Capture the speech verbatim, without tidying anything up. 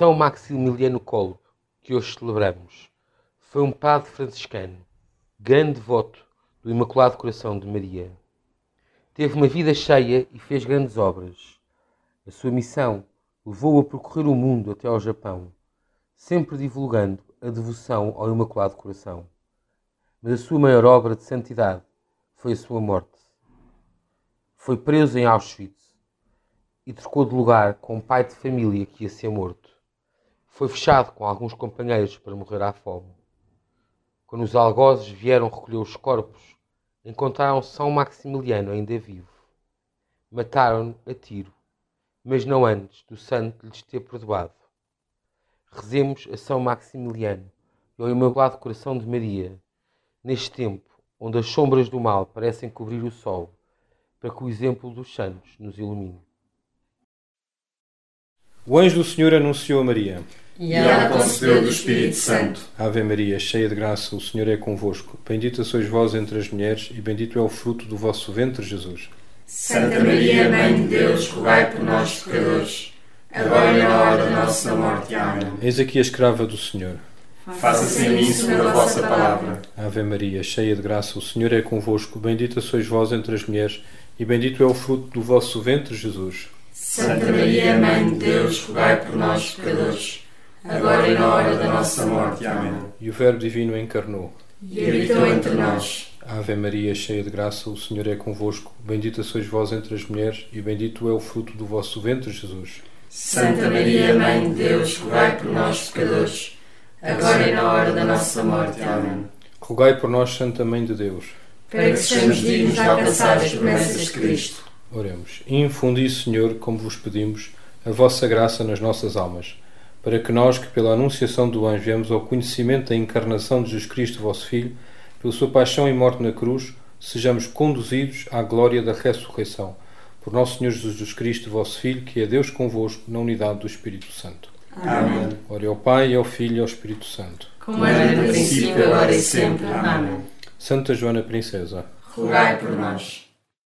São Maximiliano Kolbe, que hoje celebramos, foi um padre franciscano, grande devoto do Imaculado Coração de Maria. Teve uma vida cheia e fez grandes obras. A sua missão levou-o a percorrer o mundo até ao Japão, sempre divulgando a devoção ao Imaculado Coração. Mas a sua maior obra de santidade foi a sua morte. Foi preso em Auschwitz e trocou de lugar com um pai de família que ia ser morto. Foi fechado com alguns companheiros para morrer à fome. Quando os algozes vieram recolher os corpos, encontraram São Maximiliano ainda vivo. Mataram-no a tiro, mas não antes do santo lhes ter perdoado. Rezemos a São Maximiliano e ao Imaculado Coração de Maria, neste tempo onde as sombras do mal parecem cobrir o sol, para que o exemplo dos santos nos ilumine. O anjo do Senhor anunciou a Maria. E ela concebeu do Espírito Santo. Ave Maria, cheia de graça, o Senhor é convosco. Bendita sois vós entre as mulheres, e bendito é o fruto do vosso ventre, Jesus. Santa Maria, Mãe de Deus, rogai por nós, pecadores, agora e na hora da nossa morte. Amém. Eis aqui a escrava do Senhor. Faça-se em mim segundo a vossa palavra. Ave Maria, cheia de graça, o Senhor é convosco. Bendita sois vós entre as mulheres, e bendito é o fruto do vosso ventre, Jesus. Santa Maria, Mãe de Deus, rogai por nós, pecadores, agora e na hora da nossa morte. Amém. E o Verbo Divino encarnou E habitou entre nós. Ave Maria, cheia de graça, o Senhor é convosco. Bendita sois vós entre as mulheres, e bendito é o fruto do vosso ventre, Jesus. Santa Maria, Mãe de Deus, rogai por nós, pecadores, agora e na hora da nossa morte. Amém. Rogai por nós, Santa Mãe de Deus, para que sejamos dignos de alcançar as promessas de Cristo. Oremos. Infundi, Senhor, como vos pedimos, a vossa graça nas nossas almas, para que nós, que pela anunciação do anjo viemos ao conhecimento da encarnação de Jesus Cristo, vosso Filho, pela sua paixão e morte na cruz, sejamos conduzidos à glória da ressurreição. Por nosso Senhor Jesus Cristo, vosso Filho, que é Deus convosco, na unidade do Espírito Santo. Amém. Ore ao Pai, e ao Filho e ao Espírito Santo. Como era no princípio, agora e sempre. Amém. Santa Joana Princesa, rogai por nós.